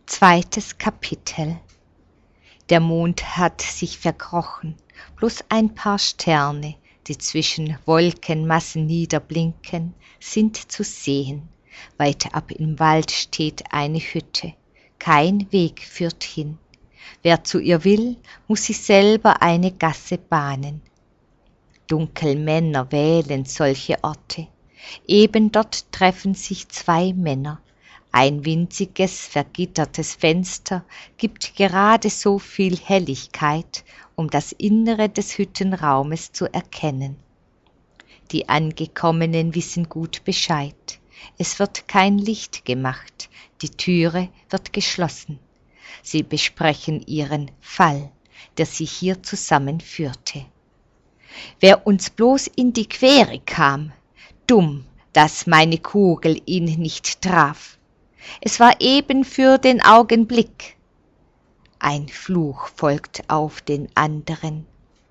Zweites Kapitel. Der Mond hat sich verkrochen, bloß ein paar Sterne, die zwischen Wolkenmassen niederblinken, sind zu sehen. Weit ab im Wald steht eine Hütte, kein Weg führt hin. Wer zu ihr will, muß sich selber eine Gasse bahnen. Dunkelmänner wählen solche Orte, eben dort treffen sich zwei Männer. Ein winziges, vergittertes Fenster gibt gerade so viel Helligkeit, um das Innere des Hüttenraumes zu erkennen. Die Angekommenen wissen gut Bescheid. Es wird kein Licht gemacht, die Türe wird geschlossen. Sie besprechen ihren Fall, der sie hier zusammenführte. Wer uns bloß in die Quere kam, dumm, dass meine Kugel ihn nicht traf. Es war eben für den Augenblick. Ein Fluch folgt auf den anderen.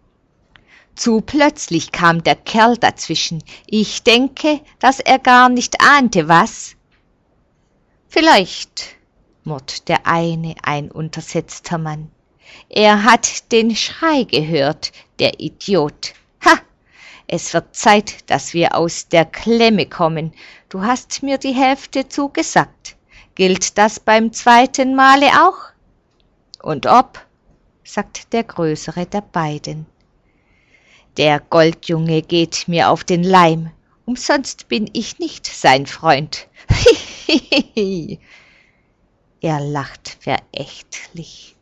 Zu plötzlich kam der Kerl dazwischen. Ich denke, dass er gar nicht ahnte, was. Vielleicht, murrt der eine, ein untersetzter Mann. Er hat den Schrei gehört, der Idiot. Ha! Es wird Zeit, dass wir aus der Klemme kommen. Du hast mir die Hälfte zugesagt. Gilt das beim zweiten Male auch? Und ob, sagt der größere der beiden. Der Goldjunge geht mir auf den Leim, umsonst bin ich nicht sein Freund. Hihihi. Er lacht verächtlich.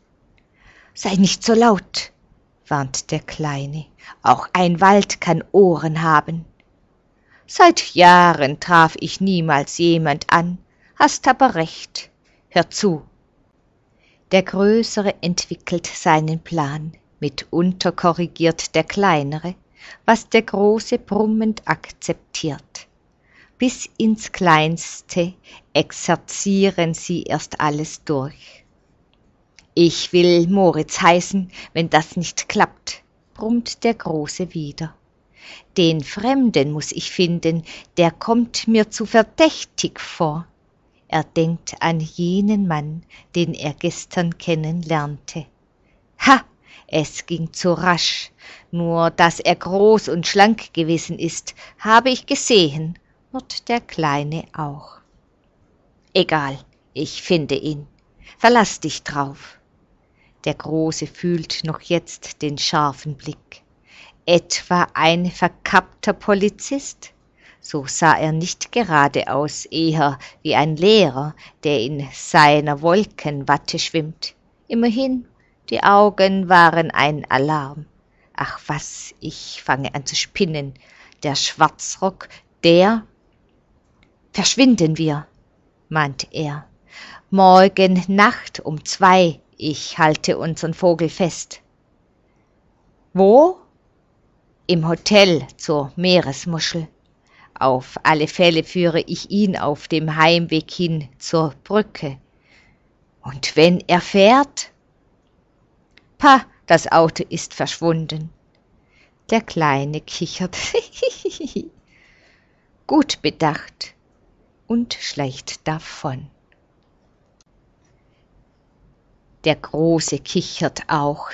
Sei nicht so laut, warnt der Kleine, auch ein Wald kann Ohren haben. Seit Jahren traf ich niemals jemand an, hast aber recht, hör zu. Der Größere entwickelt seinen Plan, mitunter korrigiert der Kleinere, was der Große brummend akzeptiert. Bis ins Kleinste exerzieren sie erst alles durch. Ich will Moritz heißen, wenn das nicht klappt, brummt der Große wieder. Den Fremden muß ich finden, der kommt mir zu verdächtig vor. Er denkt an jenen Mann, den er gestern kennenlernte. Ha, es ging zu rasch, nur dass er groß und schlank gewesen ist, habe ich gesehen, murrt der Kleine auch. Egal, ich finde ihn, verlass dich drauf. Der Große fühlt noch jetzt den scharfen Blick. Etwa ein verkappter Polizist? So sah er nicht gerade aus, eher wie ein Lehrer, der in seiner Wolkenwatte schwimmt. Immerhin, die Augen waren ein Alarm. Ach was, ich fange an zu spinnen. Der Schwarzrock, der... Verschwinden wir, mahnt er. Morgen Nacht um 2, ich halte unseren Vogel fest. Wo? Im Hotel zur Meeresmuschel. Auf alle Fälle führe ich ihn auf dem Heimweg hin zur Brücke. Und wenn er fährt? Pah, das Auto ist verschwunden. Der Kleine kichert. Gut bedacht und schleicht davon. Der Große kichert auch.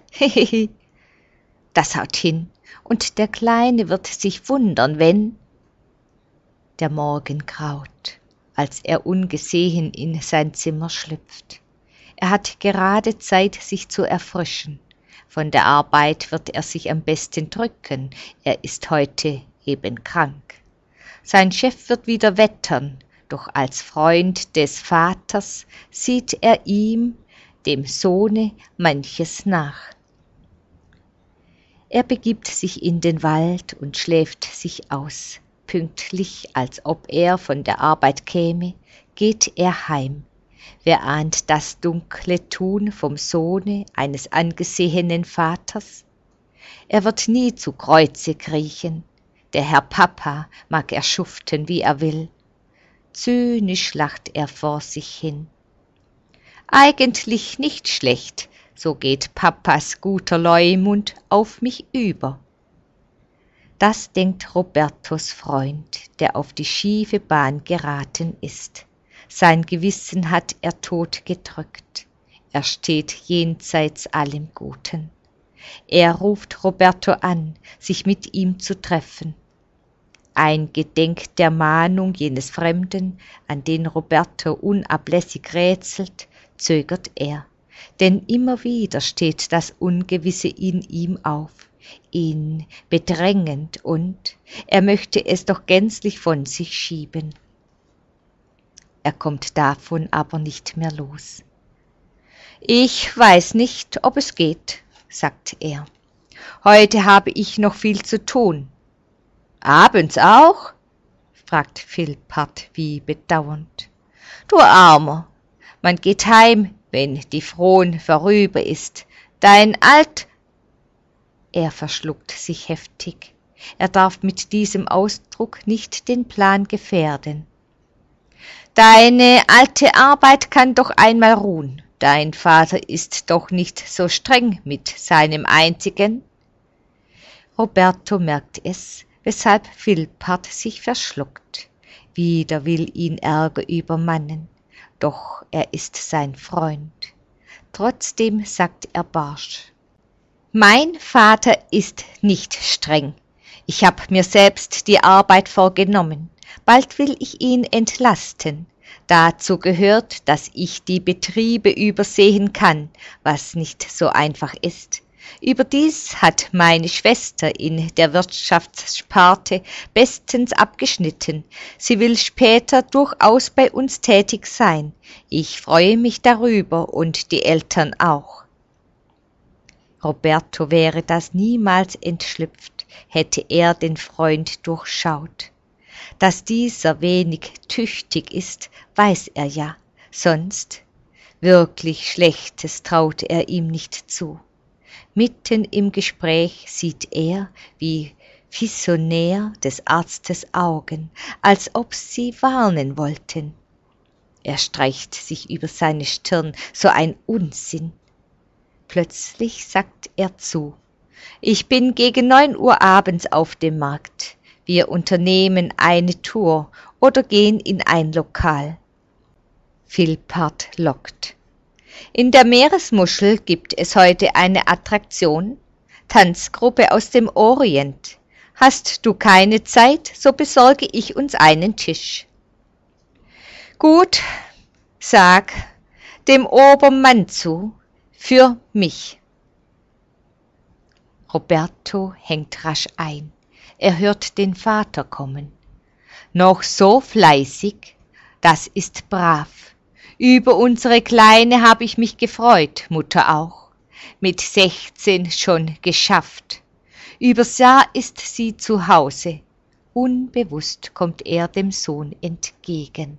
Das haut hin, und der Kleine wird sich wundern, wenn... Der Morgen graut, als er ungesehen in sein Zimmer schlüpft. Er hat gerade Zeit, sich zu erfrischen. Von der Arbeit wird er sich am besten drücken, er ist heute eben krank. Sein Chef wird wieder wettern, doch als Freund des Vaters sieht er ihm, dem Sohne, manches nach. Er begibt sich in den Wald und schläft sich aus. Pünktlich, als ob er von der Arbeit käme, geht er heim. Wer ahnt das dunkle Tun vom Sohne eines angesehenen Vaters? Er wird nie zu Kreuze kriechen. Der Herr Papa mag er schuften, wie er will. Zynisch lacht er vor sich hin. Eigentlich nicht schlecht, so geht Papas guter Leumund auf mich über. Das denkt Robertos Freund, der auf die schiefe Bahn geraten ist. Sein Gewissen hat er totgedrückt. Er steht jenseits allem Guten. Er ruft Roberto an, sich mit ihm zu treffen. Eingedenk der Mahnung jenes Fremden, an den Roberto unablässig rätselt, zögert er, denn immer wieder steht das Ungewisse in ihm auf, ihn bedrängend, und er möchte es doch gänzlich von sich schieben. Er kommt davon aber nicht mehr los. »Ich weiß nicht, ob es geht«, sagt er. »Heute habe ich noch viel zu tun.« »Abends auch?« fragt Philpart wie bedauernd. »Du Armer, man geht heim, wenn die Fron vorüber ist. Dein Er verschluckt sich heftig. Er darf mit diesem Ausdruck nicht den Plan gefährden. »Deine alte Arbeit kann doch einmal ruhen. Dein Vater ist doch nicht so streng mit seinem einzigen.« Roberto merkt es, weshalb Philpart sich verschluckt. Wieder will ihn Ärger übermannen, doch er ist sein Freund. Trotzdem sagt er barsch: »Mein Vater ist nicht streng. Ich habe mir selbst die Arbeit vorgenommen. Bald will ich ihn entlasten. Dazu gehört, dass ich die Betriebe übersehen kann, was nicht so einfach ist. Überdies hat meine Schwester in der Wirtschaftssparte bestens abgeschnitten. Sie will später durchaus bei uns tätig sein. Ich freue mich darüber und die Eltern auch.« Roberto wäre das niemals entschlüpft, hätte er den Freund durchschaut. Dass dieser wenig tüchtig ist, weiß er ja, sonst wirklich Schlechtes traut er ihm nicht zu. Mitten im Gespräch sieht er, wie visionär des Arztes Augen, als ob sie warnen wollten. Er streicht sich über seine Stirn, so ein Unsinn. Plötzlich sagt er zu: »Ich bin gegen 9 Uhr abends auf dem Markt. Wir unternehmen eine Tour oder gehen in ein Lokal.« Philpart lockt. »In der Meeresmuschel gibt es heute eine Attraktion, Tanzgruppe aus dem Orient. Hast du keine Zeit, so besorge ich uns einen Tisch.« »Gut, sag dem Obermann zu, für mich.« Roberto hängt rasch ein. Er hört den Vater kommen. »Noch so fleißig? Das ist brav. Über unsere Kleine habe ich mich gefreut, Mutter auch. Mit 16 schon geschafft. Übers Jahr ist sie zu Hause.« Unbewusst kommt er dem Sohn entgegen.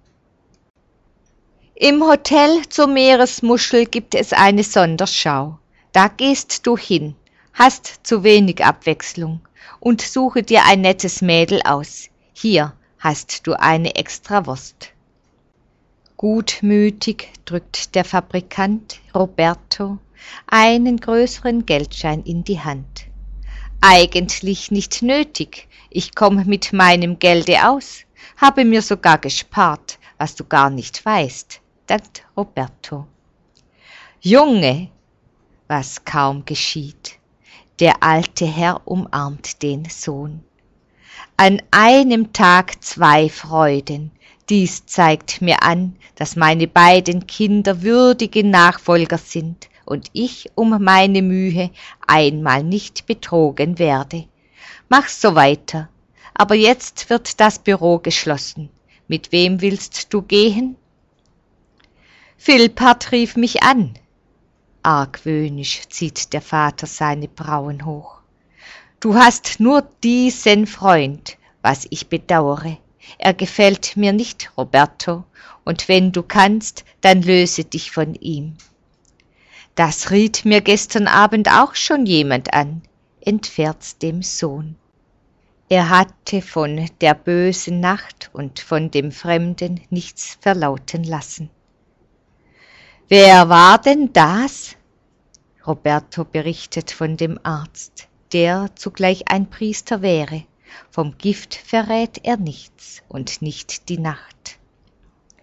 »Im Hotel zur Meeresmuschel gibt es eine Sonderschau. Da gehst du hin, hast zu wenig Abwechslung und suche dir ein nettes Mädel aus. Hier hast du eine Extrawurst.« Gutmütig drückt der Fabrikant Roberto einen größeren Geldschein in die Hand. »Eigentlich nicht nötig. Ich komme mit meinem Gelde aus, habe mir sogar gespart, was du gar nicht weißt«, dankt Roberto. »Junge«, was kaum geschieht. Der alte Herr umarmt den Sohn. »An einem Tag 2 Freuden. Dies zeigt mir an, dass meine beiden Kinder würdige Nachfolger sind und ich um meine Mühe einmal nicht betrogen werde. Mach so weiter, aber jetzt wird das Büro geschlossen. Mit wem willst du gehen?« »Philpart rief mich an.« Argwöhnisch zieht der Vater seine Brauen hoch. »Du hast nur diesen Freund, was ich bedauere. Er gefällt mir nicht, Roberto, und wenn du kannst, dann löse dich von ihm.« »Das riet mir gestern Abend auch schon jemand an«, entfährt's dem Sohn. Er hatte von der bösen Nacht und von dem Fremden nichts verlauten lassen. »Wer war denn das?« Roberto berichtet von dem Arzt, der zugleich ein Priester wäre. Vom Gift verrät er nichts und nicht die Nacht.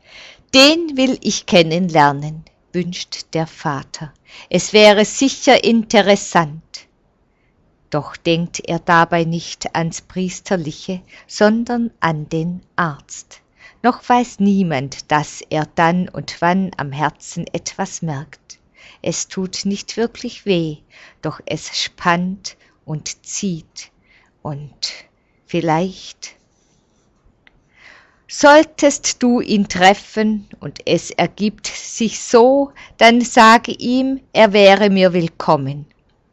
Den will ich kennenlernen, wünscht der Vater. Es wäre sicher interessant. Doch denkt er dabei nicht ans Priesterliche, sondern an den Arzt. Noch weiß niemand, dass er dann und wann am Herzen etwas merkt. Es tut nicht wirklich weh, doch es spannt und zieht und vielleicht. Solltest du ihn treffen und es ergibt sich so, dann sage ihm, er wäre mir willkommen.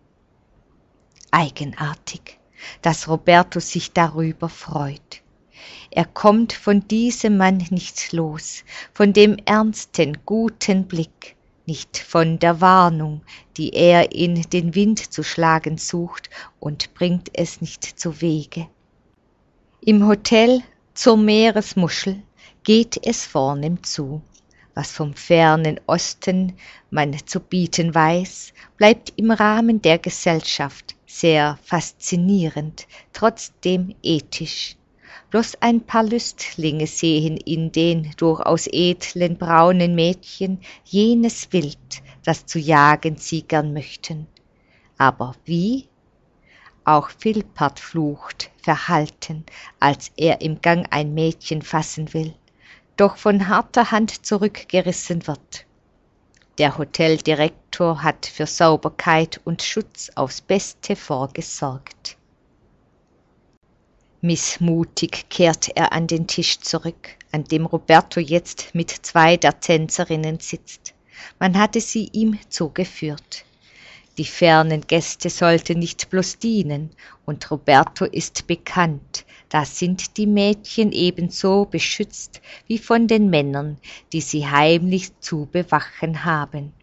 Eigenartig, dass Roberto sich darüber freut. Er kommt von diesem Mann nicht los, von dem ernsten, guten Blick, nicht von der Warnung, die er in den Wind zu schlagen sucht und bringt es nicht zu Wege. Im Hotel zur Meeresmuschel geht es vornehm zu. Was vom fernen Osten man zu bieten weiß, bleibt im Rahmen der Gesellschaft sehr faszinierend, trotzdem ethisch. Bloß ein paar Lüstlinge sehen in den durchaus edlen braunen Mädchen jenes Wild, das zu jagen sie gern möchten. Aber wie? Auch Philpott flucht verhalten, als er im Gang ein Mädchen fassen will, doch von harter Hand zurückgerissen wird. Der Hoteldirektor hat für Sauberkeit und Schutz aufs Beste vorgesorgt. Missmutig kehrt er an den Tisch zurück, an dem Roberto jetzt mit 2 der Tänzerinnen sitzt. Man hatte sie ihm zugeführt. Die fernen Gäste sollten nicht bloß dienen, und Roberto ist bekannt, da sind die Mädchen ebenso beschützt wie von den Männern, die sie heimlich zu bewachen haben.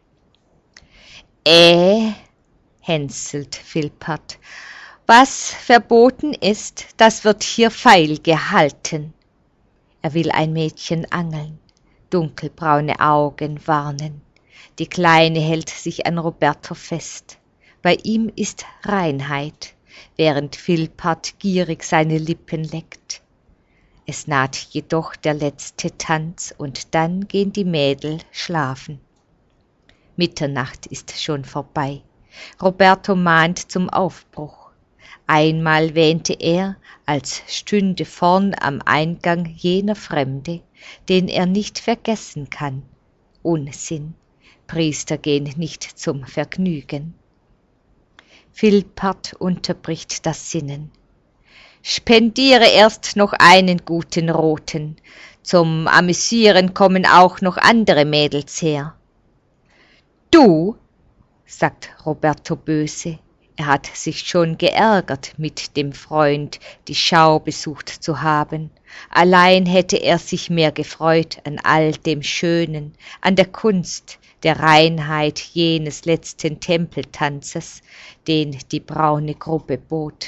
Hänselt Philpott, was verboten ist, das wird hier feil gehalten. Er will ein Mädchen angeln, dunkelbraune Augen warnen. Die Kleine hält sich an Roberto fest. Bei ihm ist Reinheit, während Philpott gierig seine Lippen leckt. Es naht jedoch der letzte Tanz und dann gehen die Mädel schlafen. Mitternacht ist schon vorbei. Roberto mahnt zum Aufbruch. Einmal wähnte er, als stünde vorn am Eingang jener Fremde, den er nicht vergessen kann. Unsinn. Priester gehen nicht zum Vergnügen. Philpott unterbricht das Sinnen. Spendiere erst noch einen guten Roten. Zum Amüsieren kommen auch noch andere Mädels her. Du, sagt Roberto böse. Er hat sich schon geärgert, mit dem Freund die Schau besucht zu haben. Allein hätte er sich mehr gefreut an all dem Schönen, an der Kunst, der Reinheit jenes letzten Tempeltanzes, den die braune Gruppe bot.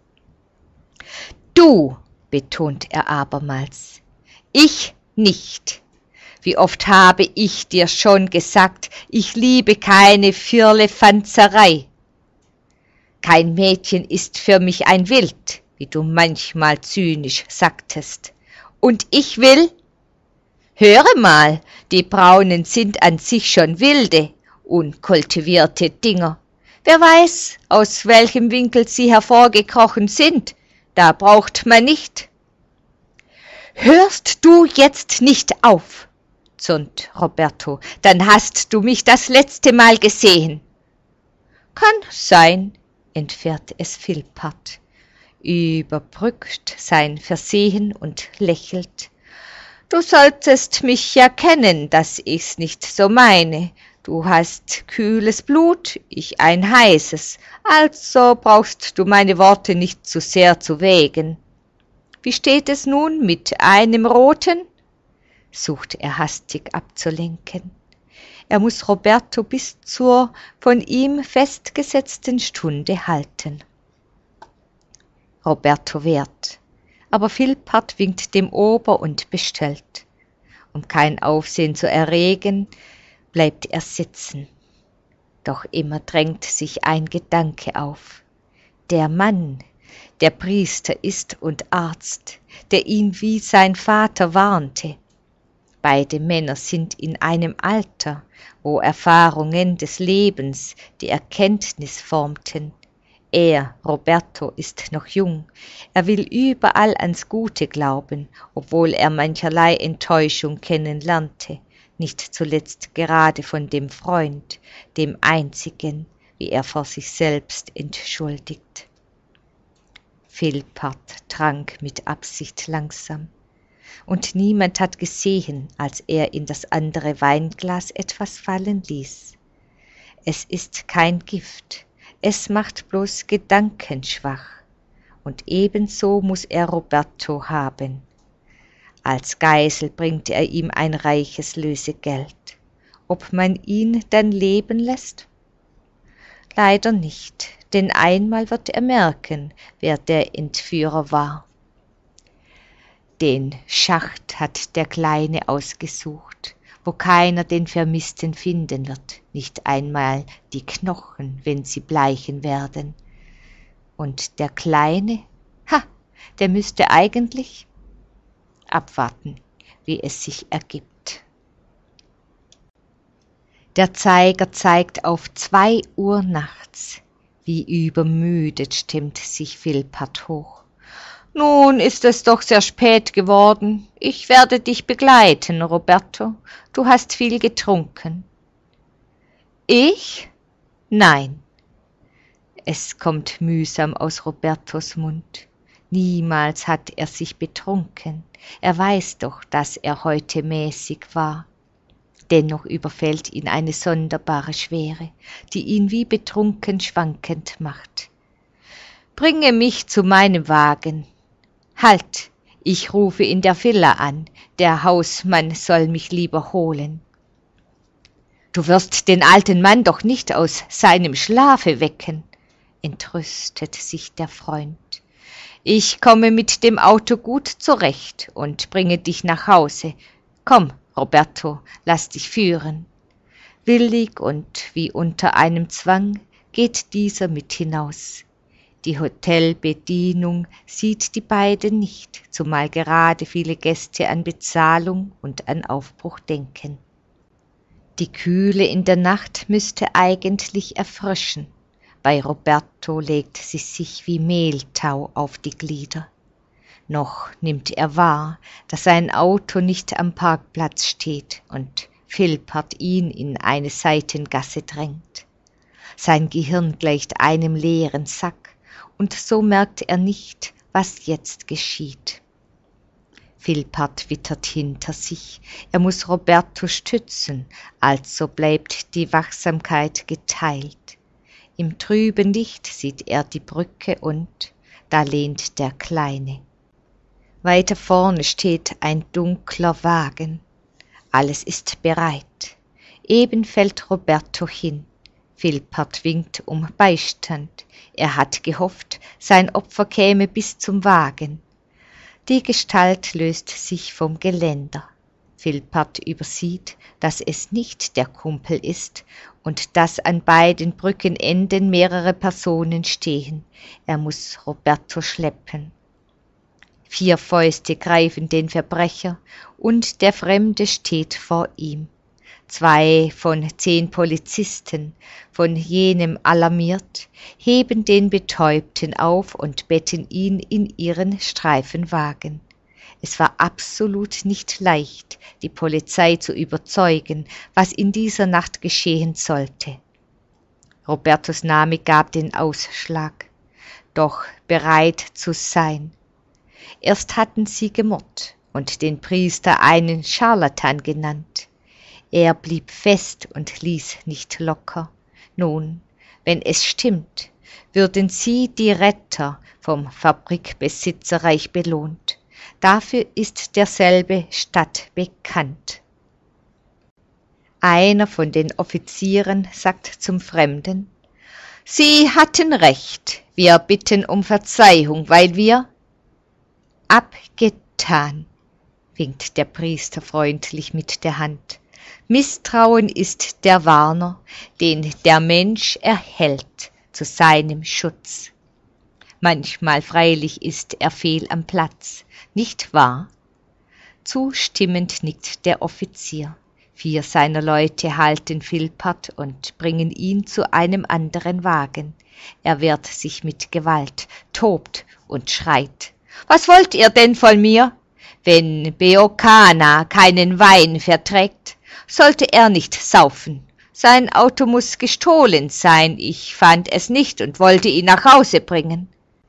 Du, betont er abermals, ich nicht. Wie oft habe ich dir schon gesagt, ich liebe keine Firlefanzerei. Kein Mädchen ist für mich ein Wild, wie du manchmal zynisch sagtest. Und ich will? Höre mal, die Braunen sind an sich schon wilde, unkultivierte Dinger. Wer weiß, aus welchem Winkel sie hervorgekrochen sind, da braucht man nicht. Hörst du jetzt nicht auf, zürnt Roberto, dann hast du mich das letzte Mal gesehen. Kann sein, entfährt es Philpott, überbrückt sein Versehen und lächelt. Du solltest mich ja kennen, dass ich's nicht so meine. Du hast kühles Blut, ich ein heißes, also brauchst du meine Worte nicht zu sehr zu wägen. Wie steht es nun mit einem Roten? Sucht er hastig abzulenken. Er muß Roberto bis zur von ihm festgesetzten Stunde halten. Roberto wehrt, aber Philpott winkt dem Ober und bestellt. Um kein Aufsehen zu erregen, bleibt er sitzen. Doch immer drängt sich ein Gedanke auf. Der Mann, der Priester ist und Arzt, der ihn wie sein Vater warnte. Beide Männer sind in einem Alter, wo Erfahrungen des Lebens die Erkenntnis formten. Er, Roberto, ist noch jung. Er will überall ans Gute glauben, obwohl er mancherlei Enttäuschung kennenlernte, nicht zuletzt gerade von dem Freund, dem einzigen, wie er vor sich selbst entschuldigt. Philpart trank mit Absicht langsam, und niemand hat gesehen, als er in das andere Weinglas etwas fallen ließ. Es ist kein Gift, es macht bloß Gedanken schwach, und ebenso muß er Roberto haben. Als Geisel bringt er ihm ein reiches Lösegeld. Ob man ihn dann leben lässt? Leider nicht, denn einmal wird er merken, wer der Entführer war. Den Schacht hat der Kleine ausgesucht, wo keiner den Vermissten finden wird, nicht einmal die Knochen, wenn sie bleichen werden. Und der Kleine, der müsste eigentlich abwarten, wie es sich ergibt. Der Zeiger zeigt auf 2 Uhr nachts. Wie übermüdet stimmt sich Philpart hoch. »Nun ist es doch sehr spät geworden. Ich werde dich begleiten, Roberto. Du hast viel getrunken.« »Ich? Nein.« Es kommt mühsam aus Robertos Mund. Niemals hat er sich betrunken. Er weiß doch, dass er heute mäßig war. Dennoch überfällt ihn eine sonderbare Schwere, die ihn wie betrunken schwankend macht. »Bringe mich zu meinem Wagen.« »Halt, ich rufe in der Villa an, der Hausmann soll mich lieber holen.« »Du wirst den alten Mann doch nicht aus seinem Schlafe wecken«, entrüstet sich der Freund. »Ich komme mit dem Auto gut zurecht und bringe dich nach Hause. Komm, Roberto, lass dich führen.« Willig und wie unter einem Zwang geht dieser mit hinaus. Die Hotelbedienung sieht die beiden nicht, zumal gerade viele Gäste an Bezahlung und an Aufbruch denken. Die Kühle in der Nacht müsste eigentlich erfrischen. Bei Roberto legt sie sich wie Mehltau auf die Glieder. Noch nimmt er wahr, dass sein Auto nicht am Parkplatz steht und Philpart ihn in eine Seitengasse drängt. Sein Gehirn gleicht einem leeren Sack, und so merkt er nicht, was jetzt geschieht. Philpart wittert hinter sich, er muß Roberto stützen, also bleibt die Wachsamkeit geteilt. Im trüben Licht sieht er die Brücke und da lehnt der Kleine. Weiter vorne steht ein dunkler Wagen. Alles ist bereit. Eben fällt Roberto hin. Philpart winkt um Beistand. Er hat gehofft, sein Opfer käme bis zum Wagen. Die Gestalt löst sich vom Geländer. Philpart übersieht, dass es nicht der Kumpel ist und dass an beiden Brückenenden mehrere Personen stehen. Er muß Roberto schleppen. 4 Fäuste greifen den Verbrecher und der Fremde steht vor ihm. 2 von 10 Polizisten, von jenem alarmiert, heben den Betäubten auf und betten ihn in ihren Streifenwagen. Es war absolut nicht leicht, die Polizei zu überzeugen, was in dieser Nacht geschehen sollte. Robertos Name gab den Ausschlag. Doch bereit zu sein. Erst hatten sie gemurrt und den Priester einen Scharlatan genannt. Er blieb fest und ließ nicht locker. Nun, wenn es stimmt, würden sie die Retter vom Fabrikbesitzer reich belohnt. Dafür ist derselbe stadtbekannt. Einer von den Offizieren sagt zum Fremden: »Sie hatten recht, wir bitten um Verzeihung, weil wir...« »Abgetan«, winkt der Priester freundlich mit der Hand. »Misstrauen ist der Warner, den der Mensch erhält zu seinem Schutz. Manchmal freilich ist er fehl am Platz, nicht wahr? Zustimmend nickt der Offizier. 4 seiner Leute halten Philpott und bringen ihn zu einem anderen Wagen. Er wehrt sich mit Gewalt, tobt und schreit. »Was wollt ihr denn von mir? Wenn Beocana keinen Wein verträgt, sollte er nicht saufen. Sein Auto muß gestohlen sein, ich fand es nicht und wollte ihn nach Hause bringen.«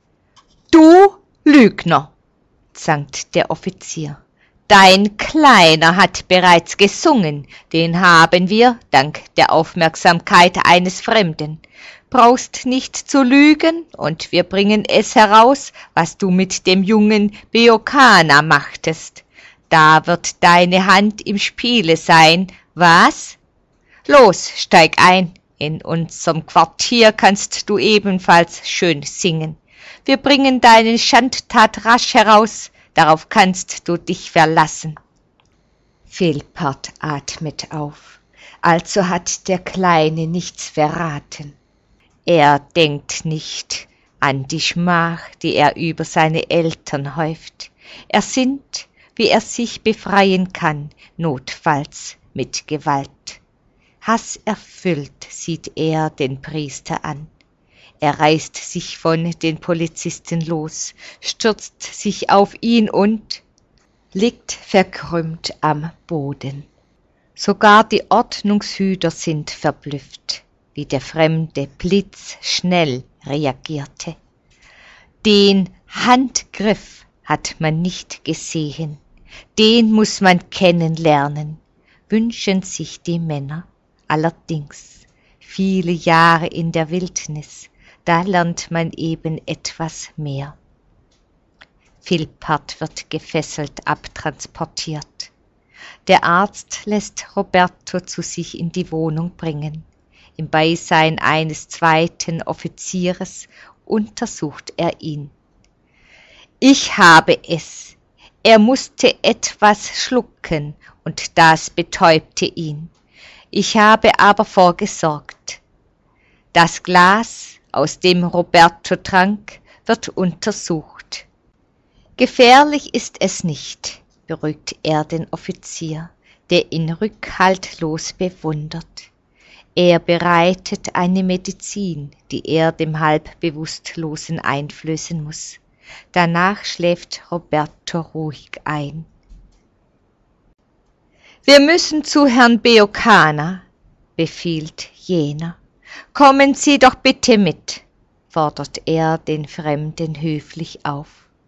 »Du Lügner«, zankt der Offizier. »Dein Kleiner hat bereits gesungen, den haben wir, dank der Aufmerksamkeit eines Fremden. Brauchst nicht zu lügen, und wir bringen es heraus, was du mit dem jungen Beocana machtest. Da wird deine Hand im Spiele sein, was? Los, steig ein, in unserem Quartier kannst du ebenfalls schön singen. Wir bringen deine Schandtat rasch heraus, darauf kannst du dich verlassen.« Philpott atmet auf, also hat der Kleine nichts verraten. Er denkt nicht an die Schmach, die er über seine Eltern häuft. Er sinnt, wie er sich befreien kann, notfalls mit Gewalt. Hasserfüllt sieht er den Priester an. Er reißt sich von den Polizisten los, stürzt sich auf ihn und liegt verkrümmt am Boden. Sogar die Ordnungshüter sind verblüfft, wie der Fremde blitzschnell reagierte. Den Handgriff hat man nicht gesehen, den muß man kennenlernen, wünschen sich die Männer. Allerdings, viele Jahre in der Wildnis, da lernt man eben etwas mehr. Philpott wird gefesselt abtransportiert. Der Arzt lässt Roberto zu sich in die Wohnung bringen. Im Beisein eines 2. Offizieres untersucht er ihn. »Ich habe es. Er musste etwas schlucken, und das betäubte ihn. Ich habe aber vorgesorgt. Das Glas, aus dem Roberto trank, wird untersucht. Gefährlich ist es nicht«, beruhigt er den Offizier, der ihn rückhaltlos bewundert. Er bereitet eine Medizin, die er dem Halbbewusstlosen einflößen muss. Danach schläft Roberto ruhig ein. »Wir müssen zu Herrn Beocana«, befiehlt jener. »Kommen Sie doch bitte mit«, fordert er den Fremden höflich auf.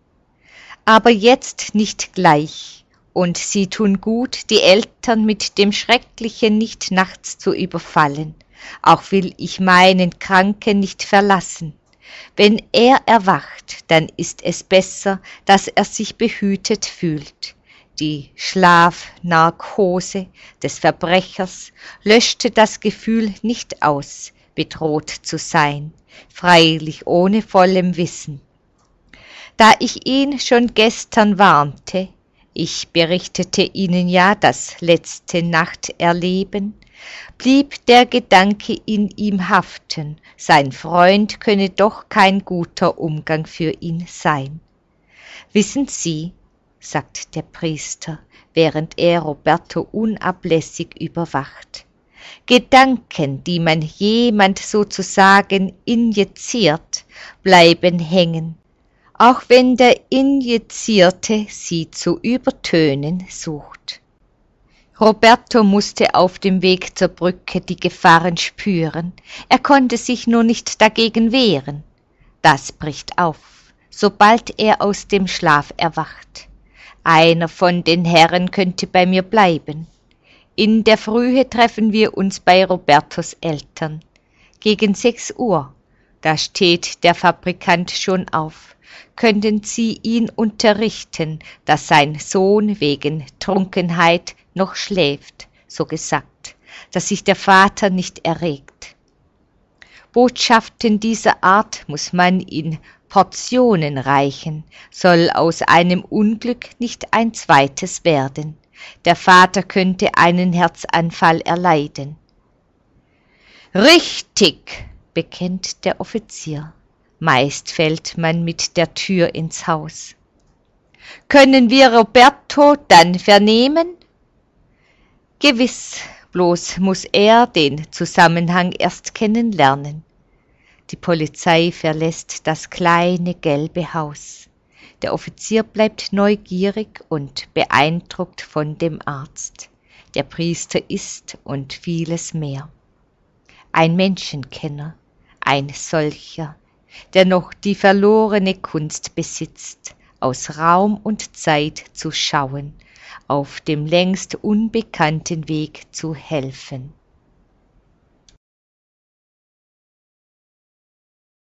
»Aber jetzt nicht gleich, und Sie tun gut, die Eltern mit dem Schrecklichen nicht nachts zu überfallen. Auch will ich meinen Kranken nicht verlassen. Wenn er erwacht, dann ist es besser, dass er sich behütet fühlt. Die Schlafnarkose des Verbrechers löschte das Gefühl nicht aus, bedroht zu sein, freilich ohne vollem Wissen. Da ich ihn schon gestern warnte, ich berichtete Ihnen ja das letzte Nachterleben, blieb der Gedanke in ihm haften, sein Freund könne doch kein guter Umgang für ihn sein. Wissen Sie, sagt der Priester, während er Roberto unablässig überwacht, Gedanken, die man jemand sozusagen injiziert, bleiben hängen, auch wenn der Injizierte sie zu übertönen sucht. Roberto musste auf dem Weg zur Brücke die Gefahren spüren, er konnte sich nur nicht dagegen wehren. Das bricht auf, sobald er aus dem Schlaf erwacht. Einer von den Herren könnte bei mir bleiben. In der Frühe treffen wir uns bei Robertos Eltern. Gegen 6 Uhr, da steht der Fabrikant schon auf. Könnten Sie ihn unterrichten, dass sein Sohn wegen Trunkenheit noch schläft, so gesagt, dass sich der Vater nicht erregt. Botschaften dieser Art muss man in Portionen reichen, soll aus einem Unglück nicht ein zweites werden. Der Vater könnte einen Herzanfall erleiden. »Richtig«, bekennt der Offizier. Meist fällt man mit der Tür ins Haus. Können wir Roberto dann vernehmen? Gewiss, bloß muß er den Zusammenhang erst kennenlernen. Die Polizei verlässt das kleine gelbe Haus. Der Offizier bleibt neugierig und beeindruckt von dem Arzt. Der Priester ist und vieles mehr. Ein Menschenkenner, ein solcher, der noch die verlorene Kunst besitzt, aus Raum und Zeit zu schauen, auf dem längst unbekannten Weg zu helfen.